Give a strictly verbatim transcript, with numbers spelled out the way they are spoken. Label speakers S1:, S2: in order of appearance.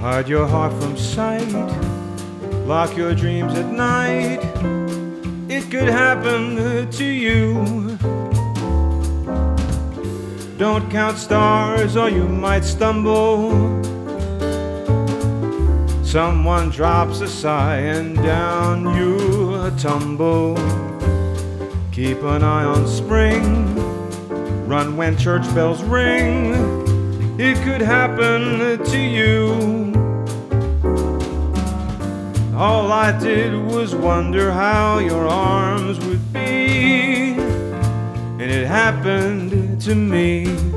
S1: Hide your heart from sight, lock your dreams at night. It could happen to you. Don't count stars or you might stumble. Someone drops a sigh and down you tumble. Keep an eye on spring, run when church bells ring. It could happen to you. All I did was wonder how your arms would be, and it happened to me.